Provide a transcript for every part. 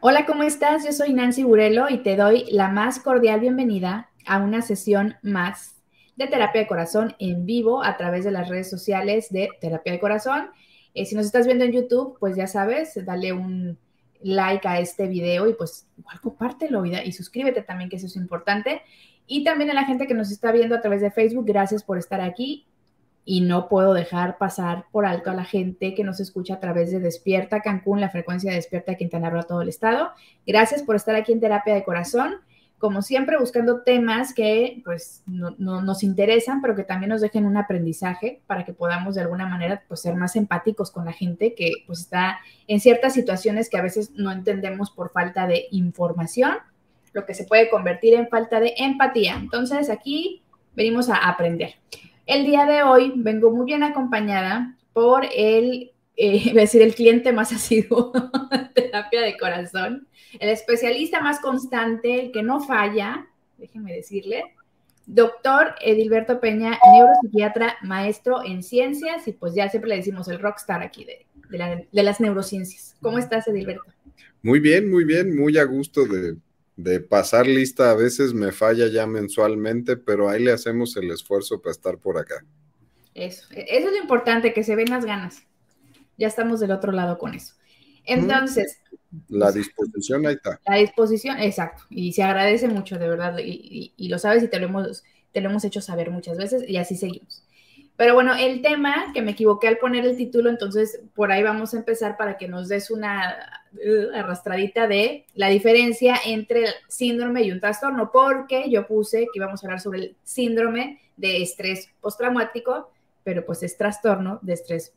Hola, ¿cómo estás? Yo soy Nancy Burelo y te doy la más cordial bienvenida a una sesión más de Terapia de Corazón en vivo a través de las redes sociales de Terapia de Corazón. Si nos estás viendo en YouTube, pues ya sabes, dale un like a este video y pues igual compártelo y suscríbete también, que eso es importante. Y también a la gente que nos está viendo a través de Facebook, gracias por estar aquí. Y no puedo dejar pasar por alto a la gente que nos escucha a través de Despierta Cancún, la frecuencia de Despierta de Quintana Roo a todo el estado. Gracias por estar aquí en Terapia de Corazón, como siempre buscando temas que pues no nos interesan, pero que también nos dejen un aprendizaje para que podamos de alguna manera pues ser más empáticos con la gente que pues está en ciertas situaciones que a veces no entendemos por falta de información, lo que se puede convertir en falta de empatía. Entonces aquí venimos a aprender. El día de hoy vengo muy bien acompañada por iba a decir, el cliente más asiduo de Terapia de Corazón, el especialista más constante, el que no falla, déjenme decirle, doctor Edilberto Peña, neuropsiquiatra, maestro en ciencias, y pues ya siempre le decimos el rockstar aquí de las neurociencias. ¿Cómo estás, Edilberto? Muy bien, muy a gusto de pasar lista. A veces me falla ya mensualmente, pero ahí le hacemos el esfuerzo para estar por acá. Eso es lo importante, que se ven las ganas. Ya estamos del otro lado con eso. Entonces, La pues disposición ahí está. la disposición, exacto, y se agradece mucho, de verdad, y lo sabes y te lo hemos hecho saber muchas veces y así seguimos. Pero bueno, el tema, que me equivoqué al poner el título, entonces por ahí vamos a empezar para que nos des una arrastradita de la diferencia entre el síndrome y un trastorno, porque yo puse que íbamos a hablar sobre el síndrome de estrés postraumático, pero pues es trastorno de estrés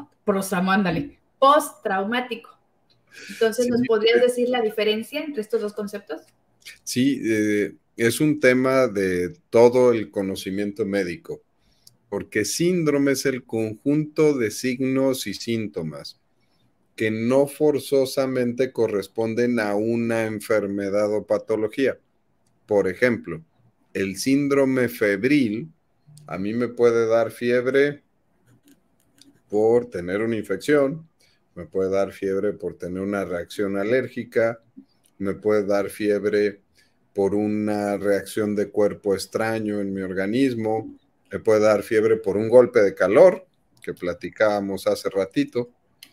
postraumático. Entonces, Sí, ¿nos podrías decir la diferencia entre estos dos conceptos? sí, es un tema de todo el conocimiento médico, porque síndrome es el conjunto de signos y síntomas que no forzosamente corresponden a una enfermedad o patología. Por ejemplo, el síndrome febril, a mí me puede dar fiebre por tener una infección, me puede dar fiebre por tener una reacción alérgica, me puede dar fiebre por una reacción de cuerpo extraño en mi organismo, me puede dar fiebre por un golpe de calor, que platicábamos hace ratito,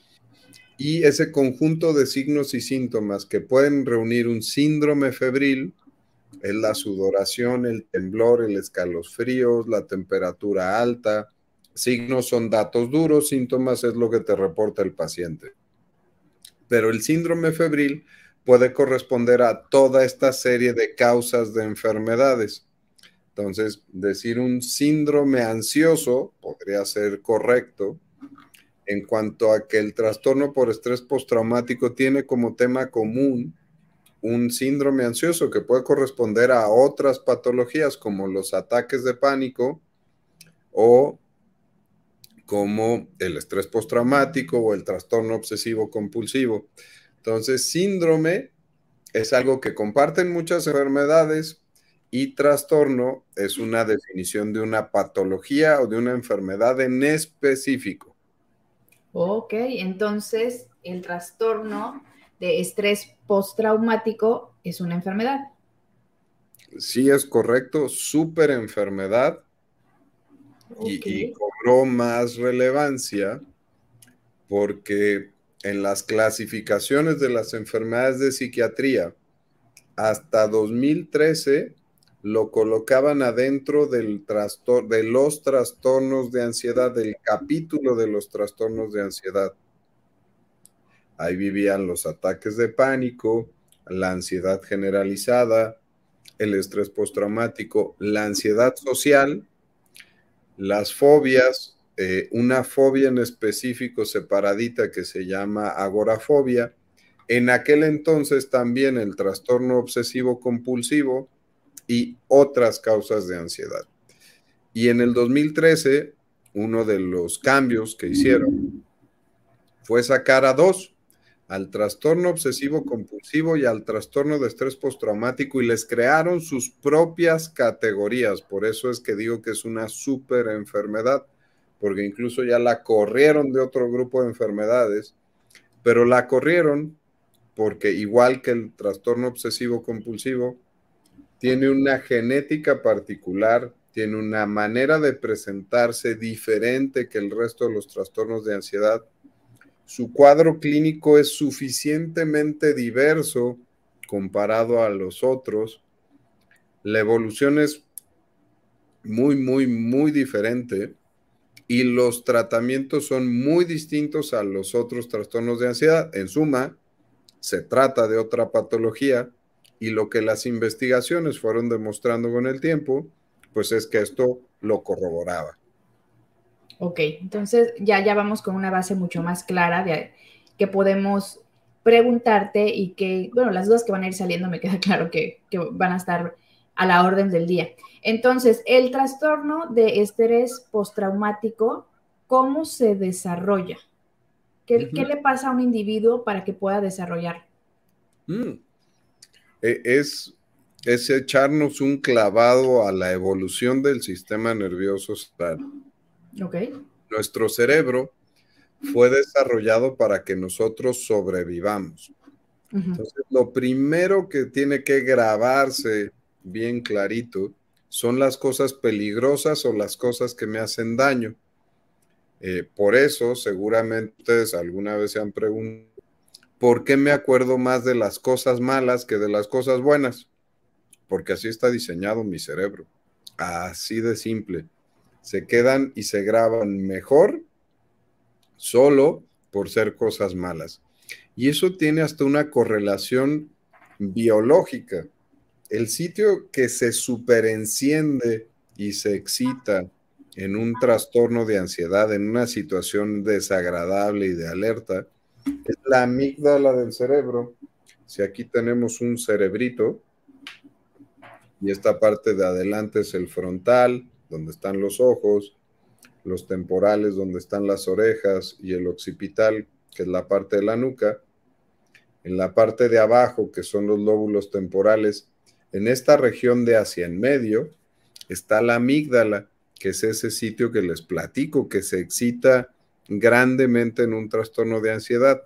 y ese conjunto de signos y síntomas que pueden reunir un síndrome febril es la sudoración, el temblor, el escalofrío, la temperatura alta. Signos son datos duros, síntomas es lo que te reporta el paciente. Pero el síndrome febril puede corresponder a toda esta serie de causas de enfermedades. Entonces, decir un síndrome ansioso podría ser correcto en cuanto a que el trastorno por estrés postraumático tiene como tema común un síndrome ansioso que puede corresponder a otras patologías como los ataques de pánico o como el estrés postraumático o el trastorno obsesivo compulsivo. Entonces, síndrome es algo que comparten muchas enfermedades y trastorno es una definición de una patología o de una enfermedad en específico. Ok, entonces el trastorno de estrés postraumático es una enfermedad. Sí, es correcto, súper enfermedad Ok. y cobró más relevancia porque en las clasificaciones de las enfermedades de psiquiatría, hasta 2013 lo colocaban adentro de los trastornos de ansiedad, del capítulo de los trastornos de ansiedad. Ahí vivían los ataques de pánico, la ansiedad generalizada, el estrés postraumático, la ansiedad social, las fobias, una fobia en específico separadita que se llama agorafobia. En aquel entonces también el trastorno obsesivo compulsivo y otras causas de ansiedad. Y en el 2013, uno de los cambios que hicieron fue sacar a dos, al trastorno obsesivo compulsivo y al trastorno de estrés postraumático, y les crearon sus propias categorías. Por eso es que digo que es una súper enfermedad, porque incluso ya la corrieron de otro grupo de enfermedades, pero la corrieron porque igual que el trastorno obsesivo compulsivo, tiene una genética particular, tiene una manera de presentarse diferente que el resto de los trastornos de ansiedad. Su cuadro clínico es suficientemente diverso comparado a los otros. La evolución es muy, muy, muy diferente y los tratamientos son muy distintos a los otros trastornos de ansiedad. En suma, se trata de otra patología y lo que las investigaciones fueron demostrando con el tiempo, pues es que esto lo corroboraba. Ok, entonces ya vamos con una base mucho más clara de que podemos preguntarte y que, bueno, las dudas que van a ir saliendo me queda claro que van a estar a la orden del día. Entonces, el trastorno de estrés postraumático, ¿cómo se desarrolla? ¿Qué le pasa a un individuo para que pueda desarrollar? Es echarnos un clavado a la evolución del sistema nervioso central. Ok. Nuestro cerebro fue desarrollado para que nosotros sobrevivamos. Entonces, lo primero que tiene que grabarse bien clarito son las cosas peligrosas o las cosas que me hacen daño. Por eso, seguramente ustedes alguna vez se han preguntado, ¿por qué me acuerdo más de las cosas malas que de las cosas buenas? Porque así está diseñado mi cerebro. Así de simple. Se quedan y se graban mejor solo por ser cosas malas. Y eso tiene hasta una correlación biológica. El sitio que se superenciende y se excita en un trastorno de ansiedad, en una situación desagradable y de alerta, es la amígdala del cerebro. Si aquí tenemos un cerebrito y esta parte de adelante es el frontal, donde están los ojos, los temporales, donde están las orejas, y el occipital, que es la parte de la nuca. En la parte de abajo, que son los lóbulos temporales, en esta región de hacia en medio, está la amígdala, que es ese sitio que les platico, que se excita grandemente en un trastorno de ansiedad.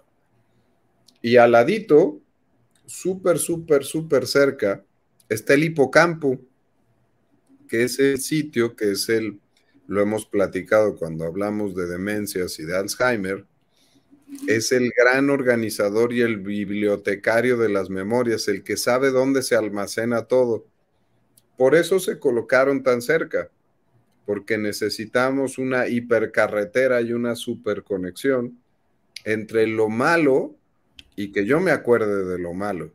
Y al ladito, súper, súper, súper cerca, está el hipocampo, que es el sitio, lo hemos platicado cuando hablamos de demencias y de Alzheimer, es el gran organizador y el bibliotecario de las memorias, el que sabe dónde se almacena todo. Por eso se colocaron tan cerca, porque necesitamos una hipercarretera y una superconexión entre lo malo y que yo me acuerde de lo malo.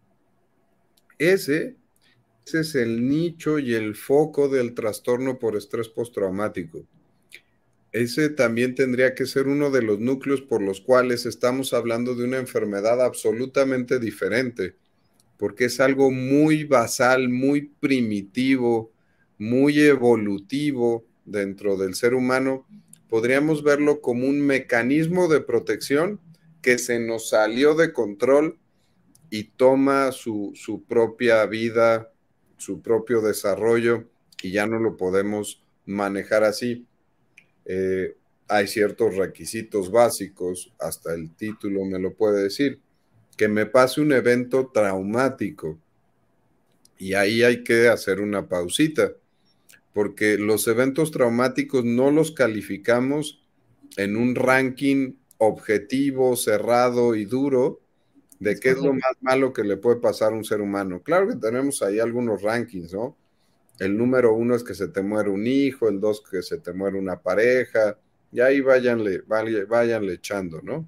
Ese es el nicho y el foco del trastorno por estrés postraumático. Ese también tendría que ser uno de los núcleos por los cuales estamos hablando de una enfermedad absolutamente diferente, porque es algo muy basal, muy primitivo, muy evolutivo dentro del ser humano. Podríamos verlo como un mecanismo de protección que se nos salió de control y toma su propia vida, su propio desarrollo, y ya no lo podemos manejar así. Hay ciertos requisitos básicos, hasta el título me lo puede decir, que me pase un evento traumático. Y ahí hay que hacer una pausita, porque los eventos traumáticos no los calificamos en un ranking objetivo, cerrado y duro de qué es lo más malo que le puede pasar a un ser humano. Claro que tenemos ahí algunos rankings, ¿no? El número 1 es que se te muere un hijo, el 2 que se te muere una pareja, y ahí váyanle echando, ¿no?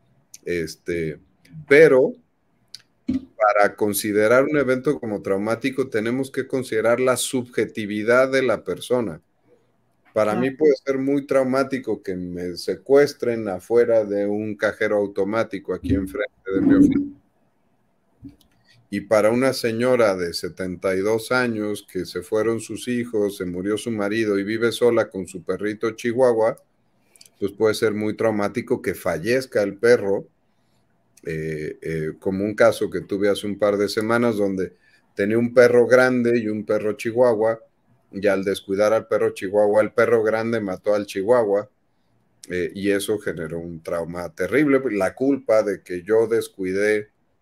Pero para considerar un evento como traumático tenemos que considerar la subjetividad de la persona. Para mí puede ser muy traumático que me secuestren afuera de un cajero automático aquí enfrente de mi oficina. Y para una señora de 72 años que se fueron sus hijos, se murió su marido y vive sola con su perrito chihuahua, pues puede ser muy traumático que fallezca el perro, como un caso que tuve hace un par de semanas donde tenía un perro grande y un perro chihuahua, y al descuidar al perro chihuahua, el perro grande mató al chihuahua, y eso generó un trauma terrible, la culpa de que yo descuidé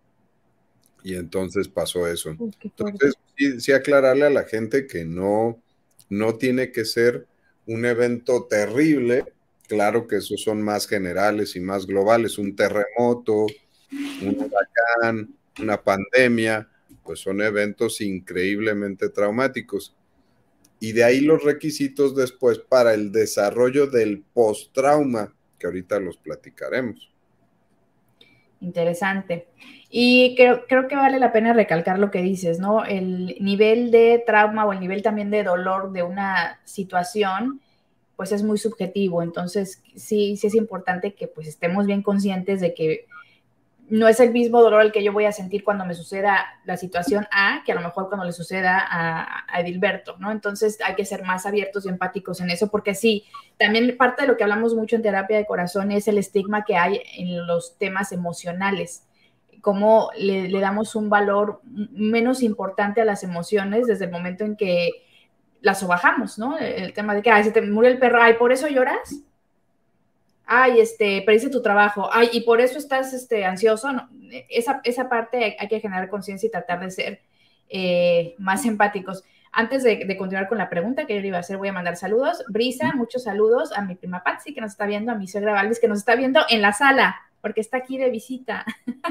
Y entonces pasó eso. Uy, qué Entonces, fuerte. sí aclararle a la gente que no tiene que ser un evento terrible. Claro que esos son más generales y más globales. Un terremoto, un huracán, una pandemia, pues son eventos increíblemente traumáticos. Y de ahí los requisitos después para el desarrollo del post-trauma, que ahorita los platicaremos. Interesante. Y creo que vale la pena recalcar lo que dices, ¿no? El nivel de trauma o el nivel también de dolor de una situación, pues es muy subjetivo. Entonces, sí es importante que pues estemos bien conscientes de que no es el mismo dolor el que yo voy a sentir cuando me suceda la situación A que a lo mejor cuando le suceda a Edilberto, ¿no? Entonces hay que ser más abiertos y empáticos en eso, porque sí, también parte de lo que hablamos mucho en terapia de corazón es el estigma que hay en los temas emocionales, cómo le damos un valor menos importante a las emociones desde el momento en que las sobajamos, ¿no? El tema de que, ay, se te murió el perro, ay, ¿por eso lloras? Ay, perdiste tu trabajo, ay, y por eso estás ansioso. No, esa parte hay que generar conciencia y tratar de ser más empáticos. Antes de continuar con la pregunta que yo le iba a hacer, voy a mandar saludos. Brisa, muchos saludos a mi prima Patsy, que nos está viendo, a mi suegra Valvis, que nos está viendo en la sala, porque está aquí de visita.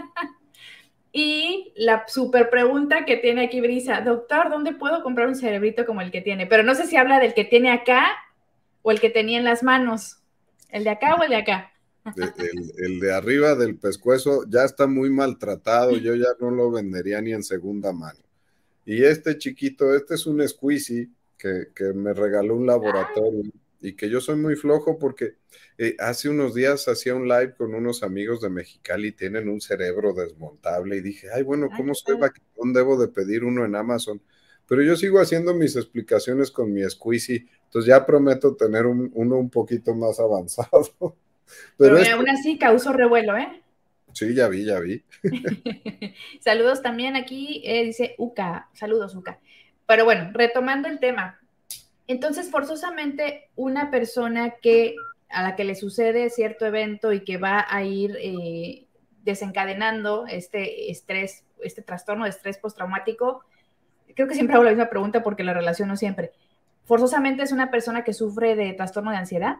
Y la super pregunta que tiene aquí Brisa, doctor, ¿dónde puedo comprar un cerebrito como el que tiene? Pero no sé si habla del que tiene acá o el que tenía en las manos. ¿El de acá o el de acá? El de arriba del pescuezo ya está muy maltratado, yo ya no lo vendería ni en segunda mano. Y este chiquito, este es un squeezy que me regaló un laboratorio y que yo soy muy flojo porque hace unos días hacía un live con unos amigos de Mexicali, tienen un cerebro desmontable y dije, ay, bueno, Ay, ¿cómo qué soy padre. vaquetón? Debo de pedir uno en Amazon. Pero yo sigo haciendo mis explicaciones con mi squeezy, entonces ya prometo tener uno un poquito más avanzado. Pero Pero mira, este, aún así causó revuelo, ¿eh? sí, ya vi, ya vi. Saludos también aquí, dice Uca. Saludos, Uca. Pero bueno, retomando el tema. Entonces, forzosamente, una persona a la que le sucede cierto evento y que va a ir desencadenando este estrés, este trastorno de estrés postraumático, creo que siempre hago la misma pregunta porque la relaciono siempre. ¿Forzosamente es una persona que sufre de trastorno de ansiedad?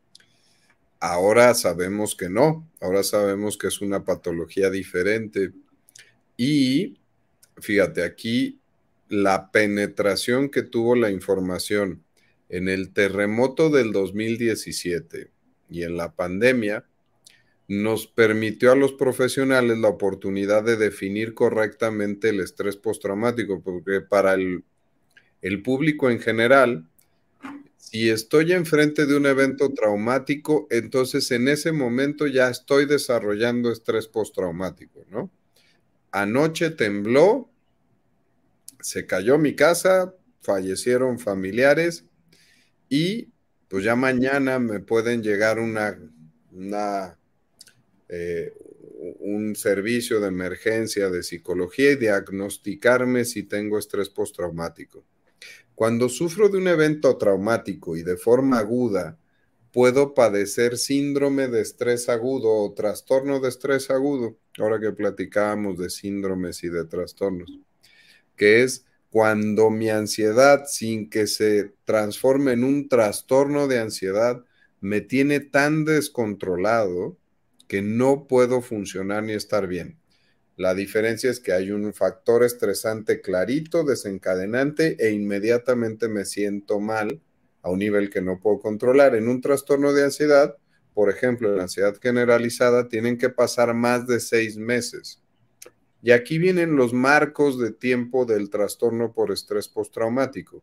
Ahora sabemos que no, ahora sabemos que es una patología diferente. Y fíjate, aquí la penetración que tuvo la información en el terremoto del 2017 y en la pandemia nos permitió a los profesionales la oportunidad de definir correctamente el estrés postraumático, porque para el público en general, si estoy enfrente de un evento traumático, entonces en ese momento ya estoy desarrollando estrés postraumático, ¿no? Anoche tembló, se cayó mi casa, fallecieron familiares y pues ya mañana me pueden llegar una eh, un servicio de emergencia de psicología y diagnosticarme si tengo estrés postraumático. Cuando sufro de un evento traumático y de forma aguda, puedo padecer síndrome de estrés agudo o trastorno de estrés agudo, ahora que platicábamos de síndromes y de trastornos, que es cuando mi ansiedad, sin que se transforme en un trastorno de ansiedad, me tiene tan descontrolado que no puedo funcionar ni estar bien. La diferencia es que hay un factor estresante clarito, desencadenante, e inmediatamente me siento mal a un nivel que no puedo controlar. En un trastorno de ansiedad, por ejemplo, la ansiedad generalizada, tienen que pasar más de 6 meses. Y aquí vienen los marcos de tiempo del trastorno por estrés postraumático.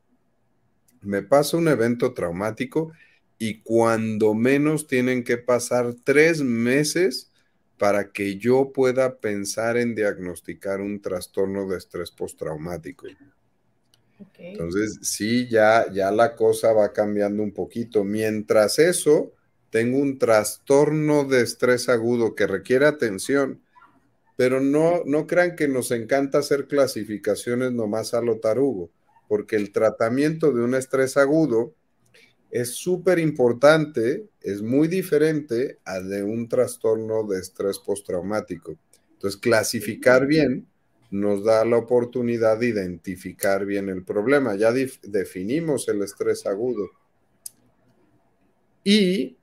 Me pasa un evento traumático y cuando menos tienen que pasar 3 meses para que yo pueda pensar en diagnosticar un trastorno de estrés postraumático. Ok. Entonces, sí, ya la cosa va cambiando un poquito. Mientras eso, tengo un trastorno de estrés agudo que requiere atención, pero no crean que nos encanta hacer clasificaciones nomás a lo tarugo, porque el tratamiento de un estrés agudo es súper importante, es muy diferente a de un trastorno de estrés postraumático. Entonces, clasificar bien nos da la oportunidad de identificar bien el problema. Ya definimos el estrés agudo. Y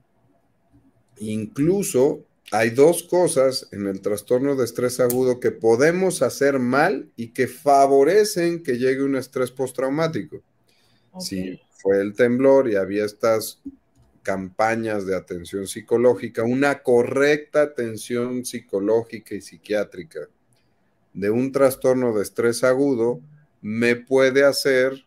incluso hay dos cosas en el trastorno de estrés agudo que podemos hacer mal y que favorecen que llegue un estrés postraumático. Ok. Si fue el temblor y había estas campañas de atención psicológica, una correcta atención psicológica y psiquiátrica de un trastorno de estrés agudo me puede hacer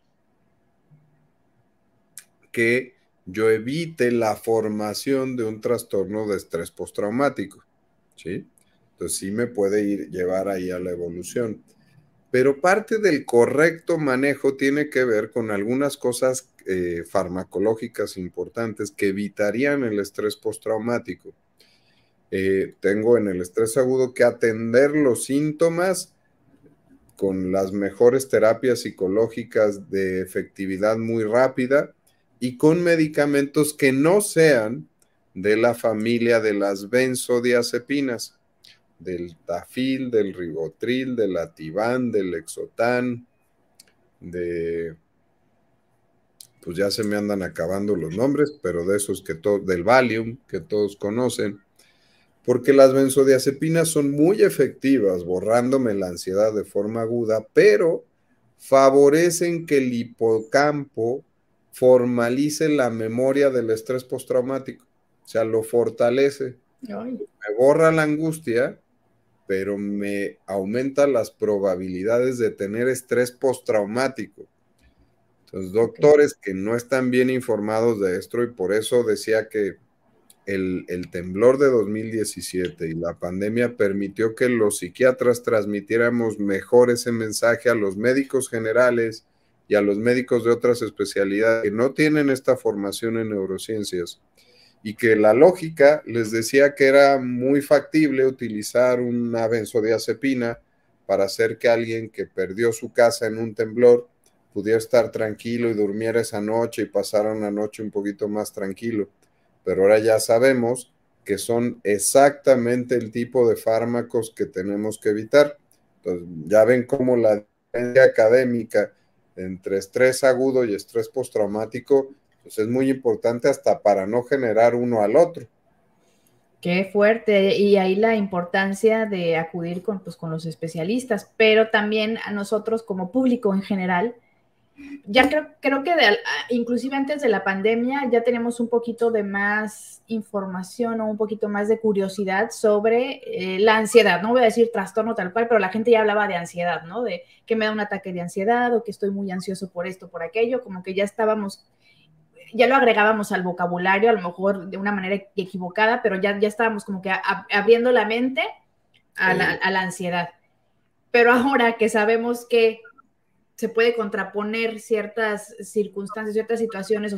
que yo evite la formación de un trastorno de estrés postraumático, ¿sí? Entonces sí me puede llevar ahí a la evolución. Pero parte del correcto manejo tiene que ver con algunas cosas farmacológicas importantes que evitarían el estrés postraumático. Tengo en el estrés agudo que atender los síntomas con las mejores terapias psicológicas de efectividad muy rápida y con medicamentos que no sean de la familia de las benzodiazepinas, del Tafil, del Ribotril, del Ativan, del Lexotan, pues ya se me andan acabando los nombres, pero de esos del Valium, que todos conocen, porque las benzodiazepinas son muy efectivas borrándome la ansiedad de forma aguda, pero favorecen que el hipocampo formalice la memoria del estrés postraumático, o sea, lo fortalece, Ay, me borra la angustia, pero me aumenta las probabilidades de tener estrés postraumático. Entonces, ok. doctores que no están bien informados de esto, y por eso decía que el temblor de 2017 y la pandemia permitió que los psiquiatras transmitiéramos mejor ese mensaje a los médicos generales y a los médicos de otras especialidades que no tienen esta formación en neurociencias, y que la lógica les decía que era muy factible utilizar una benzodiazepina para hacer que alguien que perdió su casa en un temblor pudiera estar tranquilo y durmiera esa noche y pasara una noche un poquito más tranquilo. Pero ahora ya sabemos que son exactamente el tipo de fármacos que tenemos que evitar. Entonces, ya ven cómo la diferencia académica entre estrés agudo y estrés postraumático pues es muy importante hasta para no generar uno al otro. Qué fuerte. Y ahí la importancia de acudir con, pues, con los especialistas, pero también a nosotros como público en general. Ya creo que inclusive antes de la pandemia ya tenemos un poquito de más información o un poquito más de curiosidad sobre la ansiedad. No voy a decir trastorno tal cual, pero la gente ya hablaba de ansiedad, ¿no? De que me da un ataque de ansiedad o que estoy muy ansioso por esto, por aquello, como que ya estábamos, ya lo agregábamos al vocabulario, a lo mejor de una manera equivocada, pero ya estábamos como que abriendo la mente a la ansiedad. Pero ahora que sabemos que se puede contraponer ciertas circunstancias, ciertas situaciones o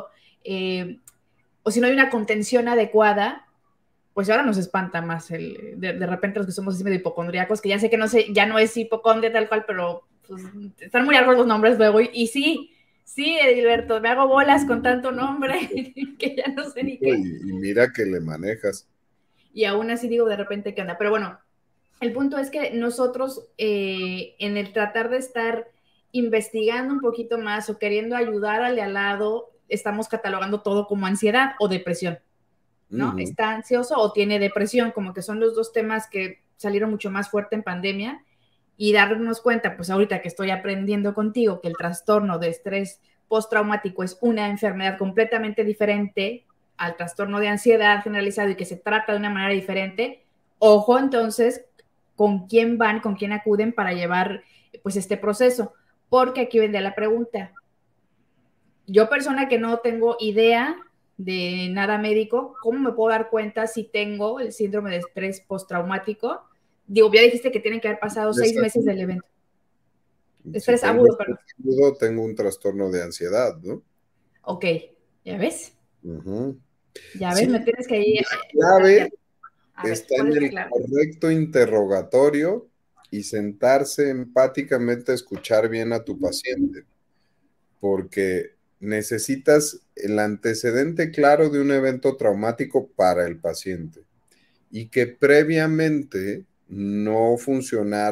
o si no hay una contención adecuada, pues ahora nos espanta más de repente los que somos así medio hipocondríacos, que ya sé que no sé, ya no es hipocondria tal cual, pero pues, están muy largos los nombres luego. Y sí, sí, Edilberto, me hago bolas con tanto nombre que ya no sé ni qué. Y mira que le manejas. Y aún así digo de repente qué onda. Pero bueno, el punto es que nosotros en el tratar de estar investigando un poquito más o queriendo ayudar al lado, estamos catalogando todo como ansiedad o depresión, ¿no? Está ansioso o tiene depresión, como que son los dos temas que salieron mucho más fuerte en pandemia, y darnos cuenta, pues ahorita que estoy aprendiendo contigo, que el trastorno de estrés postraumático es una enfermedad completamente diferente al trastorno de ansiedad generalizado y que se trata de una manera diferente. Ojo entonces con quién van, con quién acuden para llevar pues este proceso, porque aquí vendría la pregunta. Yo, persona que no tengo idea de nada médico, ¿cómo me puedo dar cuenta si tengo el síndrome de estrés postraumático? Digo, ya dijiste que tienen que haber pasado 6 meses del evento. Si Estrés tengo agudo, perdón. estrés agudo, tengo un trastorno de ansiedad, ¿no? Ok, ¿ya ves? Ya ves, me Sí, tienes que ir a guiar. clave A ver, está ¿cuál en es la el clave? correcto interrogatorio y sentarse empáticamente a escuchar bien a tu paciente, porque necesitas el antecedente claro de un evento traumático para el paciente y que previamente no funcionara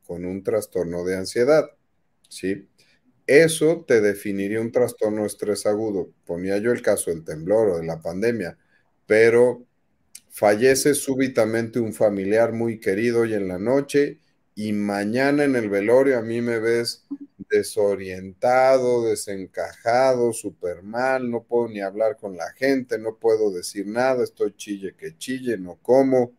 con un trastorno de ansiedad, ¿sí? Eso te definiría un trastorno de estrés agudo. Ponía yo el caso del temblor o de la pandemia, pero fallece súbitamente un familiar muy querido hoy en la noche y mañana en el velorio a mí me ves desorientado, desencajado, súper mal, no puedo ni hablar con la gente, no puedo decir nada, estoy chille que chille, no como.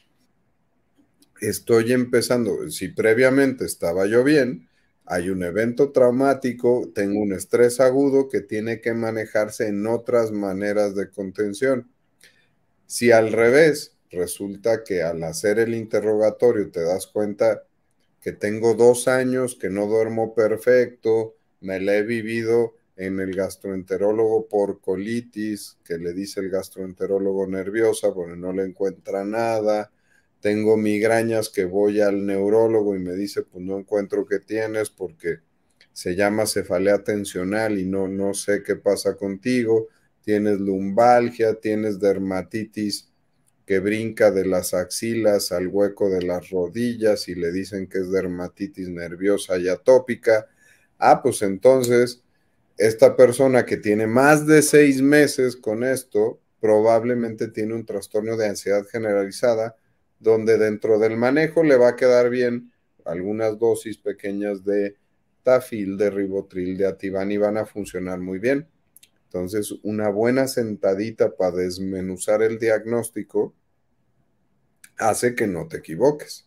Estoy empezando, si previamente estaba yo bien, hay un evento traumático, tengo un estrés agudo que tiene que manejarse en otras maneras de contención. Si al revés, resulta que al hacer el interrogatorio te das cuenta que tengo 2 años que no duermo perfecto, me la he vivido en el gastroenterólogo por colitis, que le dice el gastroenterólogo nerviosa porque no le encuentra nada, tengo migrañas que voy al neurólogo y me dice, pues no encuentro qué tienes porque se llama cefalea tensional y no sé qué pasa contigo, tienes lumbalgia, tienes dermatitis que brinca de las axilas al hueco de las rodillas y le dicen que es dermatitis nerviosa y atópica. Ah, pues entonces, esta persona que tiene más de 6 meses con esto, probablemente tiene un trastorno de ansiedad generalizada, donde dentro del manejo le va a quedar bien algunas dosis pequeñas de Tafil, de Ribotril, de Ativan y van a funcionar muy bien. Entonces, una buena sentadita para desmenuzar el diagnóstico hace que no te equivoques.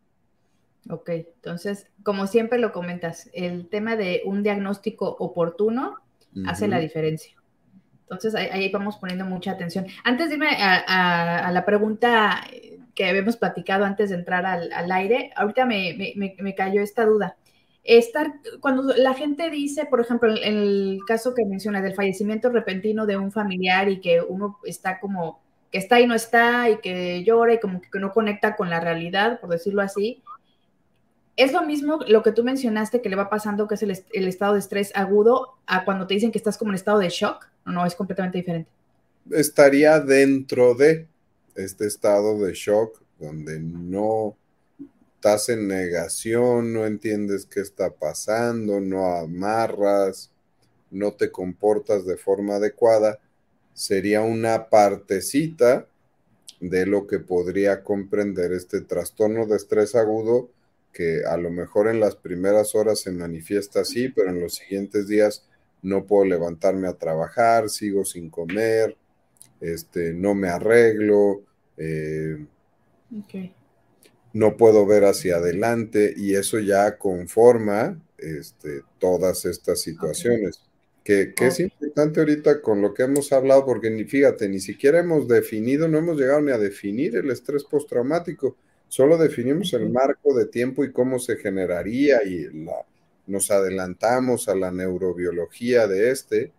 Ok, entonces, como siempre lo comentas, el tema de un diagnóstico oportuno hace la diferencia. Entonces, ahí vamos poniendo mucha atención. Antes de irme a la pregunta que habíamos platicado antes de entrar al aire, ahorita me cayó esta duda. Cuando la gente dice, por ejemplo, en el caso que mencionas del fallecimiento repentino de un familiar y que uno está como que está y no está y que llora y como que no conecta con la realidad, por decirlo así, ¿es lo mismo lo que tú mencionaste que le va pasando, que es el estado de estrés agudo, a cuando te dicen que estás como en estado de shock? ¿O no, es completamente diferente? Estaría dentro de este estado de shock donde no estás en negación, no entiendes qué está pasando, no amarras, no te comportas de forma adecuada. Sería una partecita de lo que podría comprender este trastorno de estrés agudo, que a lo mejor en las primeras horas se manifiesta así, pero en los siguientes días no puedo levantarme a trabajar, sigo sin comer, no me arreglo, Okay. no puedo ver hacia adelante y eso ya conforma todas estas Okay. situaciones. Que es Okay. importante ahorita con lo que hemos hablado, porque fíjate, ni siquiera hemos definido, no hemos llegado ni a definir el estrés postraumático, solo definimos el Okay. marco de tiempo y cómo se generaría y nos adelantamos a la neurobiología de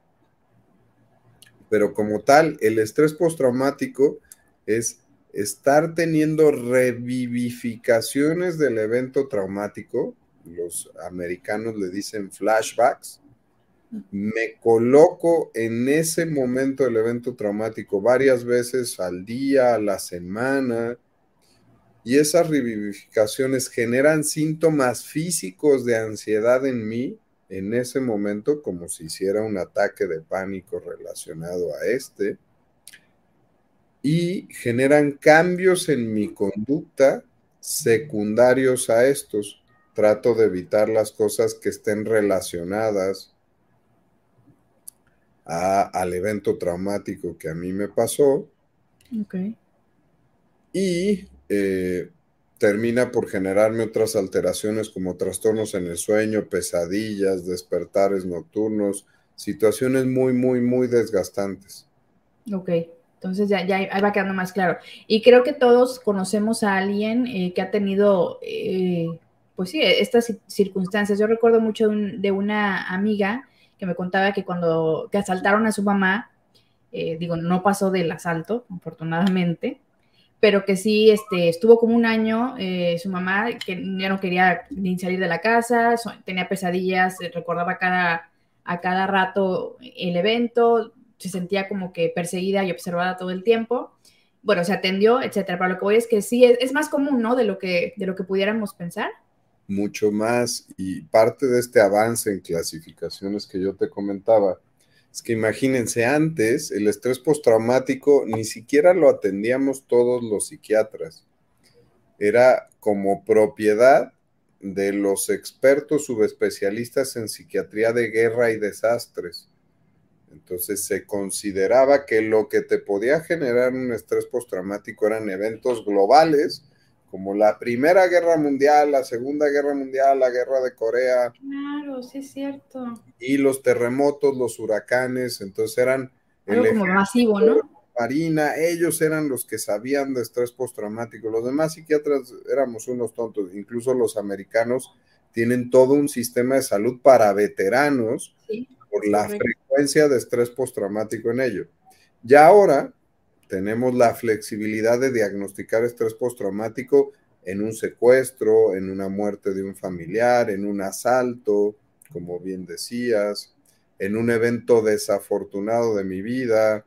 pero como tal, el estrés postraumático es estar teniendo revivificaciones del evento traumático, los americanos le dicen flashbacks, me coloco en ese momento del evento traumático varias veces al día, a la semana, y esas revivificaciones generan síntomas físicos de ansiedad en mí en ese momento, como si hiciera un ataque de pánico relacionado a y generan cambios en mi conducta secundarios a estos. Trato de evitar las cosas que estén relacionadas al evento traumático que a mí me pasó Okay. y termina por generarme otras alteraciones como trastornos en el sueño, pesadillas, despertares nocturnos, situaciones muy, muy, muy desgastantes. Ok, entonces ya ahí va quedando más claro. Y creo que todos conocemos a alguien que ha tenido, pues sí, estas circunstancias. Yo recuerdo mucho de una amiga que me contaba que cuando que asaltaron a su mamá, digo, no pasó del asalto, afortunadamente, pero que sí estuvo como un año, su mamá que ya no quería ni salir de la casa, tenía pesadillas, recordaba a cada rato el evento, se sentía como que perseguida y observada todo el tiempo. Bueno, se atendió, etcétera. Pero lo que voy es que sí, es más común, ¿no? De lo que pudiéramos pensar. mucho más. Y parte de este avance en clasificaciones que yo te comentaba, es que imagínense, antes el estrés postraumático ni siquiera lo atendíamos todos los psiquiatras. Era como propiedad de los expertos subespecialistas en psiquiatría de guerra y desastres. Entonces se consideraba que lo que te podía generar un estrés postraumático eran eventos globales, como la Primera Guerra Mundial, la Segunda Guerra Mundial, la Guerra de Corea. Claro, sí es cierto. Y los terremotos, los huracanes. Entonces eran el Algo como masivo, ¿no? ejército, marina, ellos eran los que sabían de estrés postraumático. Los demás psiquiatras éramos unos tontos. Incluso los americanos tienen todo un sistema de salud para veteranos, Sí, por es la correcto. frecuencia de estrés postraumático en ello. Ya ahora tenemos la flexibilidad de diagnosticar estrés postraumático en un secuestro, en una muerte de un familiar, en un asalto, como bien decías, en un evento desafortunado de mi vida,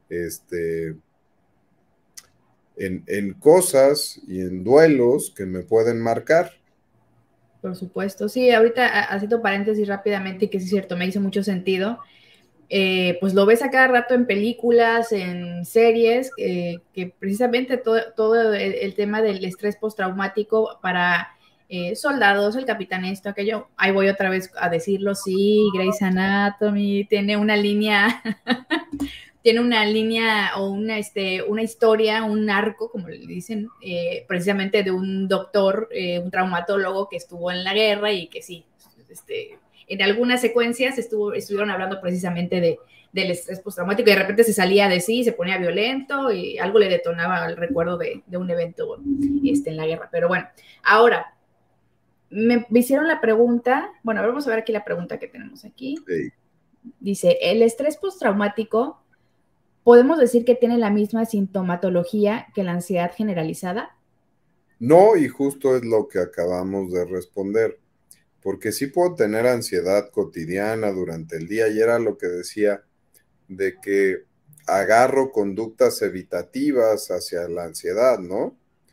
en cosas y en duelos que me pueden marcar. Por supuesto. Sí, ahorita haciendo paréntesis rápidamente, que sí es cierto, me hizo mucho sentido. Pues lo ves a cada rato en películas, en series, que precisamente todo el tema del estrés postraumático para soldados, el capitán esto, aquello, ahí voy otra vez a decirlo, sí, Grey's Anatomy tiene una línea, tiene una línea o una historia, un arco, como le dicen, precisamente de un doctor, un traumatólogo que estuvo en la guerra y que sí, en algunas secuencias estuvieron hablando precisamente del estrés postraumático y de repente se salía de sí, se ponía violento y algo le detonaba el recuerdo de un evento en la guerra. Pero bueno, ahora, me hicieron la pregunta, bueno, vamos a ver aquí la pregunta que tenemos aquí. Sí. Dice, ¿el estrés postraumático podemos decir que tiene la misma sintomatología que la ansiedad generalizada? No, y justo es lo que acabamos de responder, porque sí puedo tener ansiedad cotidiana durante el día, y era lo que decía, de que agarro conductas evitativas hacia la ansiedad, ¿no?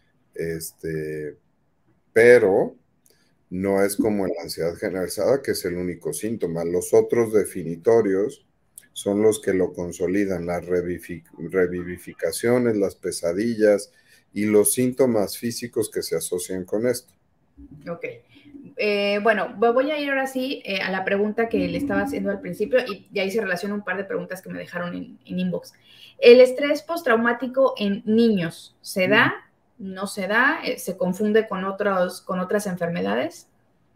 Pero no es como la ansiedad generalizada, que es el único síntoma. Los otros definitorios son los que lo consolidan, las revivificaciones, las pesadillas y los síntomas físicos que se asocian con esto. Ok. Bueno, voy a ir ahora sí a la pregunta que le estaba haciendo al principio y ahí se relaciona un par de preguntas que me dejaron en inbox. ¿El estrés postraumático en niños se da? ¿No se da? ¿Se confunde con otras enfermedades?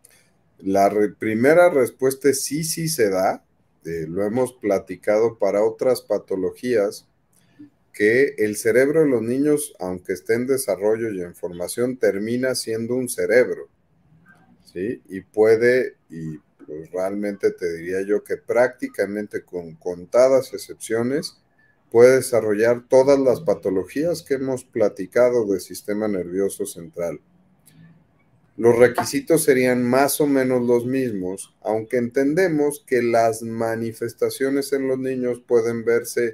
La primera respuesta es sí, sí se da. Lo hemos platicado para otras patologías, que el cerebro de los niños, aunque esté en desarrollo y en formación, termina siendo un cerebro, ¿sí? Y puede, y pues realmente te diría yo que prácticamente con contadas excepciones, puede desarrollar todas las patologías que hemos platicado del sistema nervioso central. Los requisitos serían más o menos los mismos, aunque entendemos que las manifestaciones en los niños pueden verse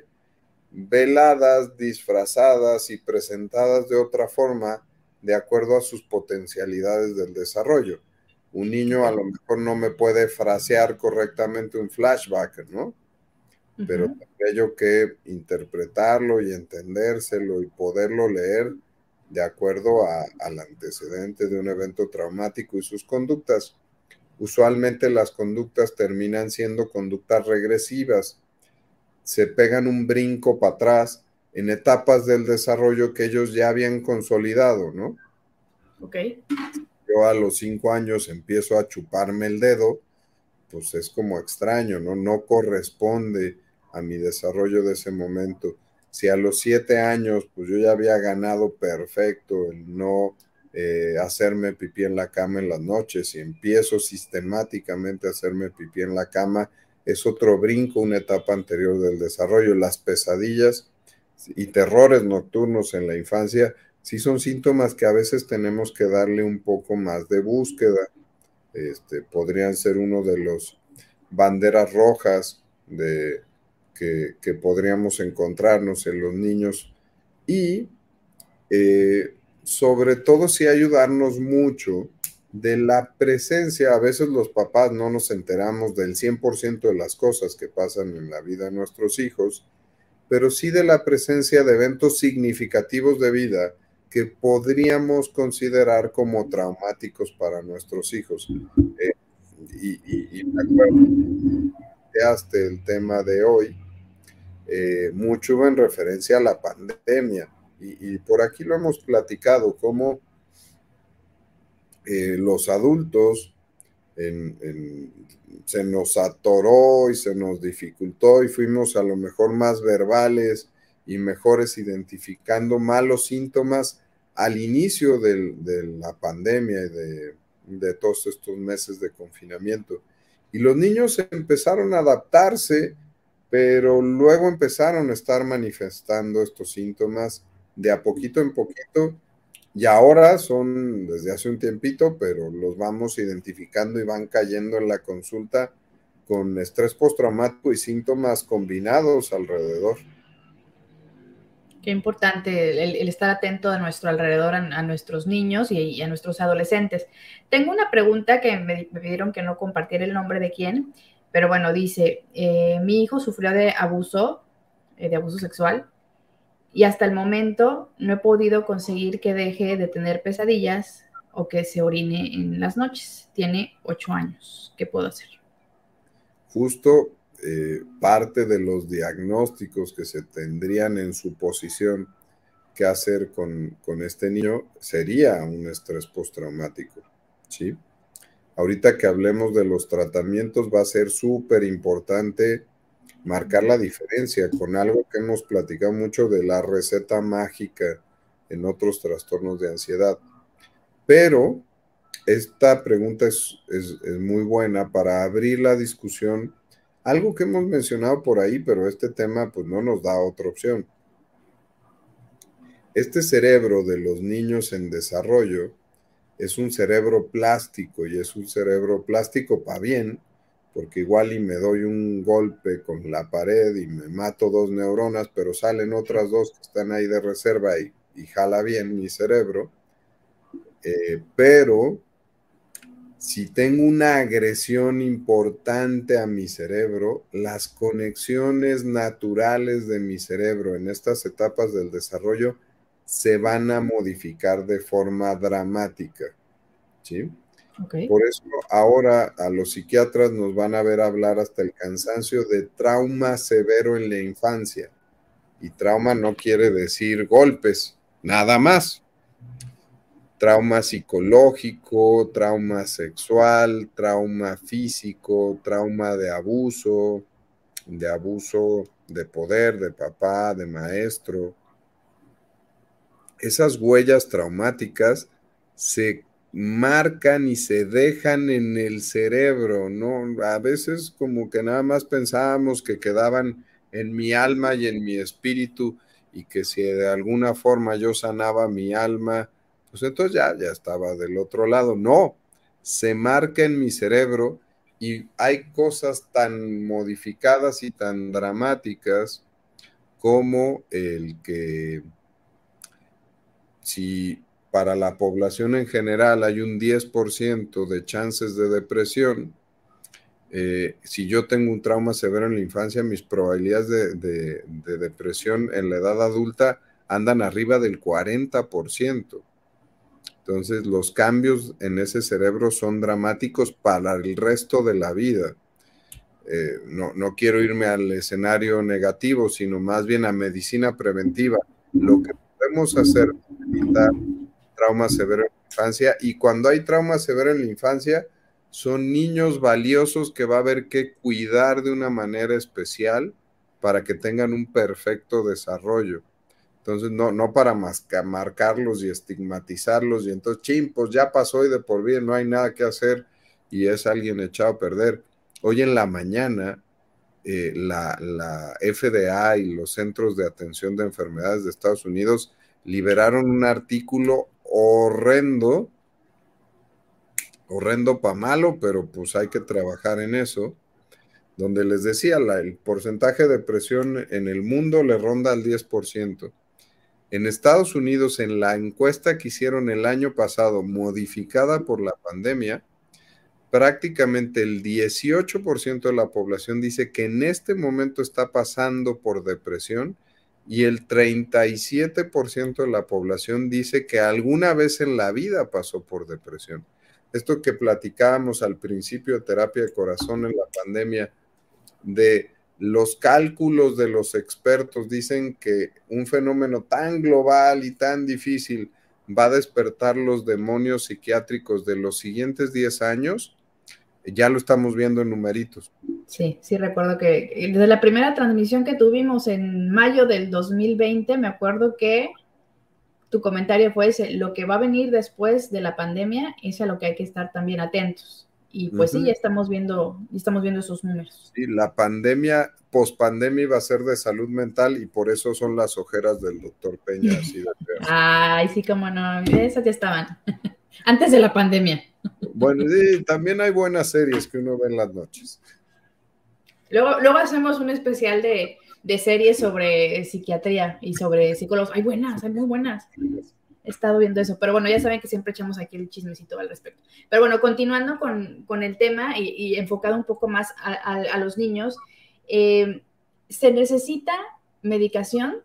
veladas, disfrazadas y presentadas de otra forma de acuerdo a sus potencialidades del desarrollo. Un niño a lo mejor no me puede frasear correctamente un flashback, ¿no? Pero tendría yo que interpretarlo y entendérselo y poderlo leer de acuerdo al antecedente de un evento traumático y sus conductas. Usualmente las conductas terminan siendo conductas regresivas, se pegan un brinco para atrás en etapas del desarrollo que ellos ya habían consolidado, ¿no? Ok. Yo a los 5 años empiezo a chuparme el dedo, pues es como extraño, ¿no? No corresponde a mi desarrollo de ese momento. Si a los 7 años, pues yo ya había ganado perfecto el no hacerme pipí en la cama en las noches y empiezo sistemáticamente a hacerme pipí en la cama, es otro brinco, una etapa anterior del desarrollo. Las pesadillas y terrores nocturnos en la infancia sí son síntomas que a veces tenemos que darle un poco más de búsqueda. Podrían ser uno de los banderas rojas que podríamos encontrarnos en los niños, y sobre todo sí ayudarnos mucho de la presencia. A veces los papás no nos enteramos del 100% de las cosas que pasan en la vida de nuestros hijos, pero sí de la presencia de eventos significativos de vida que podríamos considerar como traumáticos para nuestros hijos. Y me acuerdo que el tema de hoy, mucho en referencia a la pandemia, y por aquí lo hemos platicado, cómo los adultos se nos atoró y se nos dificultó y fuimos a lo mejor más verbales y mejores identificando malos síntomas al inicio de la pandemia y de todos estos meses de confinamiento. Y los niños empezaron a adaptarse, pero luego empezaron a estar manifestando estos síntomas de a poquito en poquito, y ahora son desde hace un tiempito, pero los vamos identificando y van cayendo en la consulta con estrés postraumático y síntomas combinados alrededor. Qué importante el estar atento a nuestro alrededor, a nuestros niños y a nuestros adolescentes. Tengo una pregunta que me pidieron que no compartiera el nombre de quién, pero bueno, dice, mi hijo sufrió de abuso sexual, y hasta el momento no he podido conseguir que deje de tener pesadillas o que se orine en las noches. Tiene 8 años. ¿Qué puedo hacer? Justo parte de los diagnósticos que se tendrían en su posición que hacer con este niño sería un estrés postraumático, ¿sí? Ahorita que hablemos de los tratamientos va a ser súper importante marcar la diferencia con algo que hemos platicado mucho de la receta mágica en otros trastornos de ansiedad. Pero esta pregunta es muy buena para abrir la discusión. Algo que hemos mencionado por ahí, pero este tema pues no nos da otra opción. Este cerebro de los niños en desarrollo es un cerebro plástico, y es un cerebro plástico para bien, porque igual y me doy un golpe con la pared y me mato 2 neuronas, pero salen otras 2 que están ahí de reserva y jala bien mi cerebro. Pero si tengo una agresión importante a mi cerebro, las conexiones naturales de mi cerebro en estas etapas del desarrollo se van a modificar de forma dramática, ¿sí? Okay. Por eso ahora a los psiquiatras nos van a ver hablar hasta el cansancio de trauma severo en la infancia. Y trauma no quiere decir golpes, nada más. Trauma psicológico, trauma sexual, trauma físico, trauma de abuso de poder, de papá, de maestro. Esas huellas traumáticas se marcan y se dejan en el cerebro, ¿no? A veces como que nada más pensábamos que quedaban en mi alma y en mi espíritu, y que si de alguna forma yo sanaba mi alma, pues entonces ya estaba del otro lado. No, se marca en mi cerebro, y hay cosas tan modificadas y tan dramáticas como el que si para la población en general hay un 10% de chances de depresión, si yo tengo un trauma severo en la infancia, mis probabilidades de depresión en la edad adulta andan arriba del 40%. Entonces, los cambios en ese cerebro son dramáticos para el resto de la vida. No quiero irme al escenario negativo, sino más bien a medicina preventiva. Lo que podemos hacer es evitar trauma severo en la infancia, y cuando hay trauma severo en la infancia, son niños valiosos que va a haber que cuidar de una manera especial para que tengan un perfecto desarrollo. Entonces, no para marcarlos y estigmatizarlos, y entonces, pues ya pasó y de por vida no hay nada que hacer y es alguien echado a perder. Hoy en la mañana, la FDA y los Centros de Atención de Enfermedades de Estados Unidos liberaron un artículo horrendo para malo, pero pues hay que trabajar en eso, donde les decía, el porcentaje de depresión en el mundo le ronda al 10%. En Estados Unidos, en la encuesta que hicieron el año pasado, modificada por la pandemia, prácticamente el 18% de la población dice que en este momento está pasando por depresión y el 37% de la población dice que alguna vez en la vida pasó por depresión. Esto que platicábamos al principio de terapia de corazón en la pandemia, de los cálculos de los expertos, dicen que un fenómeno tan global y tan difícil va a despertar los demonios psiquiátricos de los siguientes 10 años. Ya lo estamos viendo en numeritos. Sí, sí recuerdo que desde la primera transmisión que tuvimos en mayo del 2020, me acuerdo que tu comentario fue ese, lo que va a venir después de la pandemia es a lo que hay que estar también atentos. Y pues sí, ya estamos viendo esos números. Sí, la pandemia, pospandemia va a ser de salud mental y por eso son las ojeras del doctor Peña así de feas. Ay, sí, cómo no, esas ya estaban antes de la pandemia. Bueno, sí, también hay buenas series que uno ve en las noches. Luego hacemos un especial de series sobre psiquiatría y sobre psicólogos. Hay buenas, hay muy buenas. He estado viendo eso, pero bueno, ya saben que siempre echamos aquí el chismecito al respecto. Pero bueno, continuando con el tema y enfocado un poco más a los niños, ¿se necesita medicación?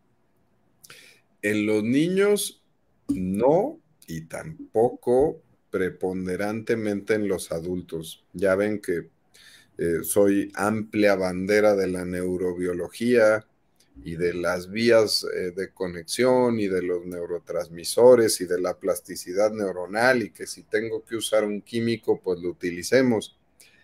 En los niños no, y tampoco preponderantemente en los adultos. Ya ven que soy amplia bandera de la neurobiología y de las vías de conexión y de los neurotransmisores y de la plasticidad neuronal, y que si tengo que usar un químico, pues lo utilicemos.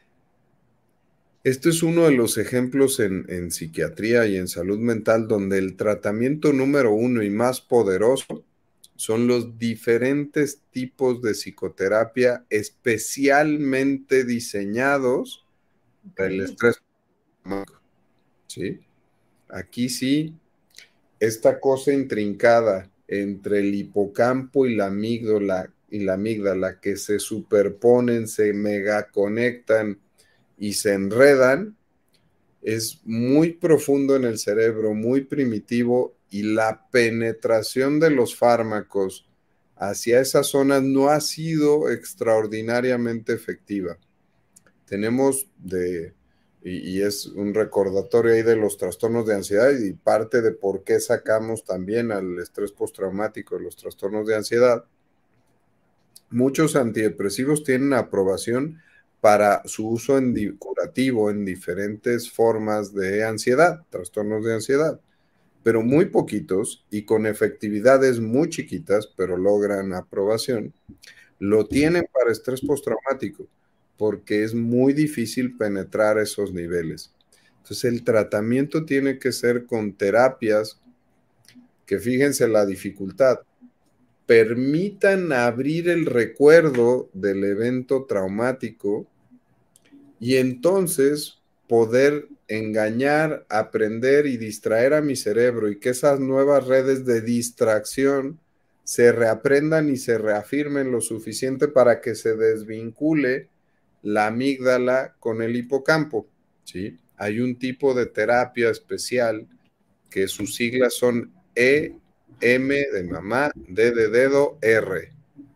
Este es uno de los ejemplos en psiquiatría y en salud mental donde el tratamiento número uno y más poderoso son los diferentes tipos de psicoterapia especialmente diseñados para el estrés. ¿Sí? Aquí sí, esta cosa intrincada entre el hipocampo y la amígdala que se superponen, se megaconectan y se enredan, es muy profundo en el cerebro, muy primitivo, y la penetración de los fármacos hacia esas zonas no ha sido extraordinariamente efectiva. Tenemos y es un recordatorio ahí de los trastornos de ansiedad y parte de por qué sacamos también al estrés postraumático de los trastornos de ansiedad. Muchos antidepresivos tienen aprobación para su uso curativo en diferentes formas de ansiedad, trastornos de ansiedad, pero muy poquitos y con efectividades muy chiquitas, pero logran aprobación, lo tienen para estrés postraumático, porque es muy difícil penetrar esos niveles. Entonces el tratamiento tiene que ser con terapias que, fíjense la dificultad, permitan abrir el recuerdo del evento traumático y entonces poder engañar, aprender y distraer a mi cerebro, y que esas nuevas redes de distracción se reaprendan y se reafirmen lo suficiente para que se desvincule la amígdala con el hipocampo, ¿sí? Hay un tipo de terapia especial que sus siglas son M de mamá, D de dedo, R.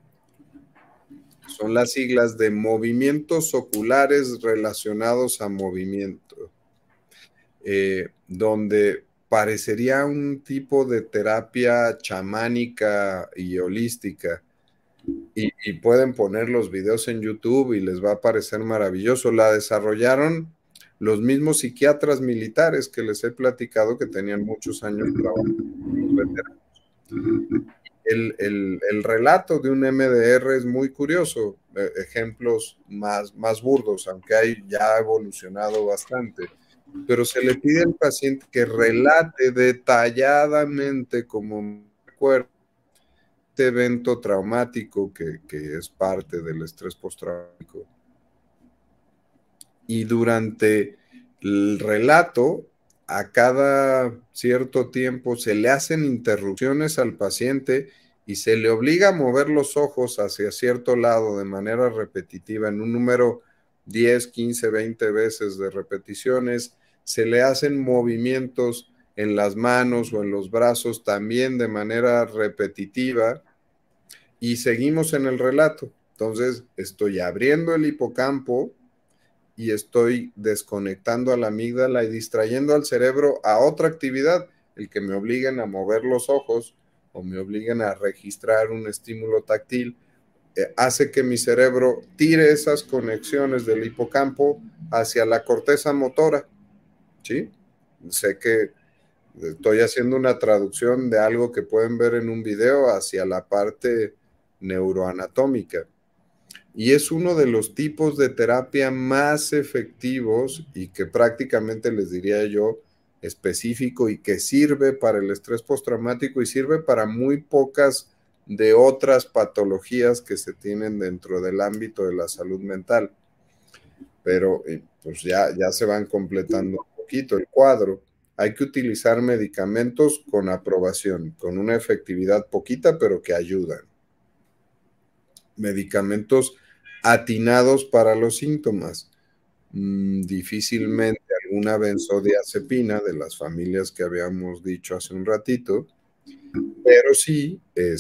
Son las siglas de movimientos oculares relacionados a movimiento, donde parecería un tipo de terapia chamánica y holística. Y pueden poner los videos en YouTube y les va a parecer maravilloso. La desarrollaron los mismos psiquiatras militares que les he platicado, que tenían muchos años trabajando con los veteranos. El relato de un MDR es muy curioso, ejemplos más burdos, aunque ya ha evolucionado bastante, pero se le pide al paciente que relate detalladamente, como recuerdo, este evento traumático que es parte del estrés postraumático. Y durante el relato, a cada cierto tiempo se le hacen interrupciones al paciente y se le obliga a mover los ojos hacia cierto lado de manera repetitiva en un número 10, 15, 20 veces de repeticiones. Se le hacen movimientos en las manos o en los brazos también de manera repetitiva y seguimos en el relato. Entonces estoy abriendo el hipocampo y estoy desconectando a la amígdala y distrayendo al cerebro a otra actividad, el que me obliguen a mover los ojos o me obliguen a registrar un estímulo táctil, hace que mi cerebro tire esas conexiones del hipocampo hacia la corteza motora, ¿sí? Sé que estoy haciendo una traducción de algo que pueden ver en un video hacia la parte neuroanatómica. Y es uno de los tipos de terapia más efectivos y que prácticamente les diría yo específico y que sirve para el estrés postraumático y sirve para muy pocas de otras patologías que se tienen dentro del ámbito de la salud mental. Pero pues ya se van completando un poquito el cuadro. Hay que utilizar medicamentos con aprobación, con una efectividad poquita, pero que ayudan. Medicamentos atinados para los síntomas. Difícilmente alguna benzodiazepina de las familias que habíamos dicho hace un ratito, pero sí